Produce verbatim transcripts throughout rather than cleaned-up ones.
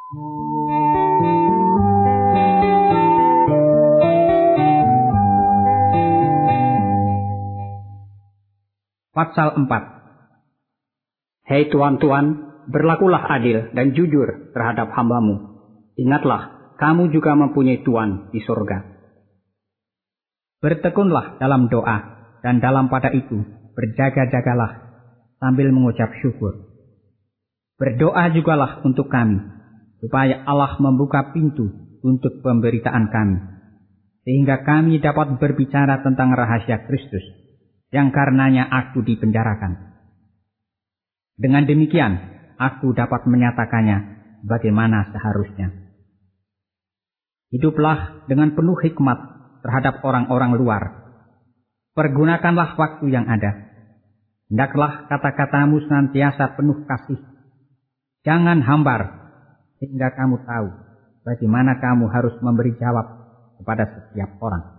Pasal empat. Hei tuan-tuan, berlakulah adil dan jujur terhadap hamba-Mu. Ingatlah, kamu juga mempunyai Tuan di surga. Bertekunlah dalam doa, dan dalam pada itu berjaga-jagalah sambil mengucap syukur. Berdoa jugalah untuk kami, supaya Allah membuka pintu untuk pemberitaan kami, sehingga kami dapat berbicara tentang rahasia Kristus, yang karenanya aku dipenjarakan. Dengan demikian, aku dapat menyatakannya bagaimana seharusnya. Hiduplah dengan penuh hikmat terhadap orang-orang luar. Pergunakanlah waktu yang ada. Hendaklah kata-katamu senantiasa penuh kasih. Jangan hambar, sehingga kamu tahu bagaimana kamu harus memberi jawab kepada setiap orang.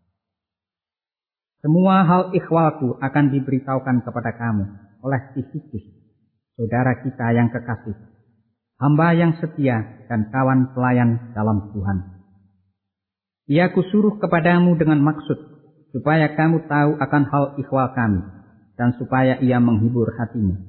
Semua hal ikhwalku akan diberitahukan kepada kamu oleh Tikikus, saudara kita yang kekasih, hamba yang setia dan kawan pelayan dalam Tuhan. Ia kusuruh kepadamu dengan maksud, supaya kamu tahu akan hal ikhwal kami, dan supaya ia menghibur hatimu.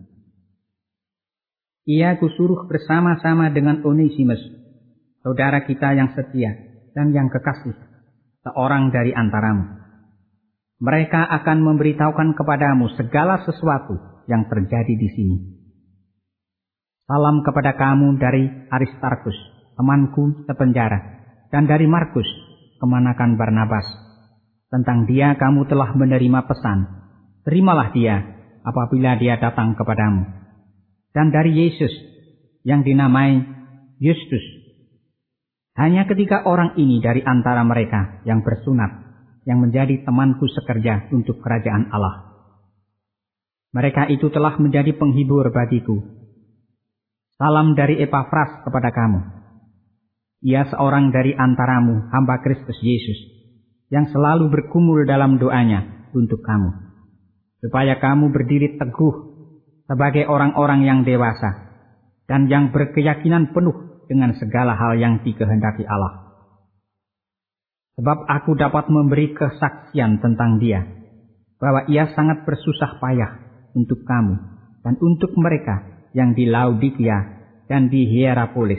Ia kusuruh bersama-sama dengan Onesimus, saudara kita yang setia dan yang kekasih, seorang dari antaramu. Mereka akan memberitahukan kepadamu segala sesuatu yang terjadi di sini. Salam kepada kamu dari Aristarkus, temanku sepenjara, dan dari Markus, kemanakan Barnabas. Tentang dia kamu telah menerima pesan. Terimalah dia apabila dia datang kepadamu. Dan dari Yesus, yang dinamai Justus. Hanya ketiga orang ini dari antara mereka yang bersunat, yang menjadi temanku sekerja untuk kerajaan Allah. Mereka itu telah menjadi penghibur bagiku. Salam dari Epafras kepada kamu. Ia seorang dari antaramu, hamba Kristus Yesus, yang selalu bergumul dalam doanya untuk kamu, supaya kamu berdiri teguh sebagai orang-orang yang dewasa, dan yang berkeyakinan penuh dengan segala hal yang dikehendaki Allah. Sebab aku dapat memberi kesaksian tentang dia, bahwa ia sangat bersusah payah untuk kamu dan untuk mereka yang di Laodikia dan di Hierapolis.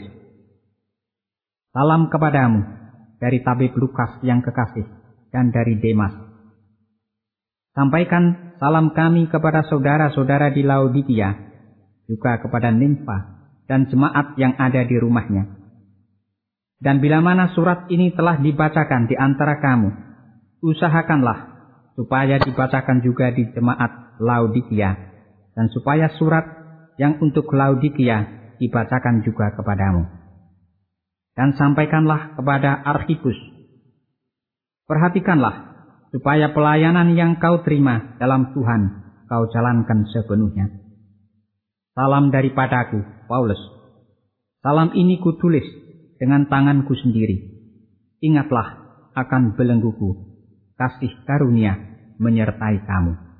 Salam kepadamu dari tabib Lukas yang kekasih dan dari Demas. Sampaikan salam kami kepada saudara-saudara di Laodikia, juga kepada Nimfa dan jemaat yang ada di rumahnya. Dan bila mana surat ini telah dibacakan di antara kamu, usahakanlah supaya dibacakan juga di jemaat Laodikia, dan supaya surat yang untuk Laodikia dibacakan juga kepadamu. Dan sampaikanlah kepada Arkhipus. Perhatikanlah supaya pelayanan yang kau terima dalam Tuhan kau jalankan sepenuhnya. Salam daripadaku, Paulus. Salam ini kutulis dengan tanganku sendiri. Ingatlah akan belengguku. Kasih karunia menyertai kamu.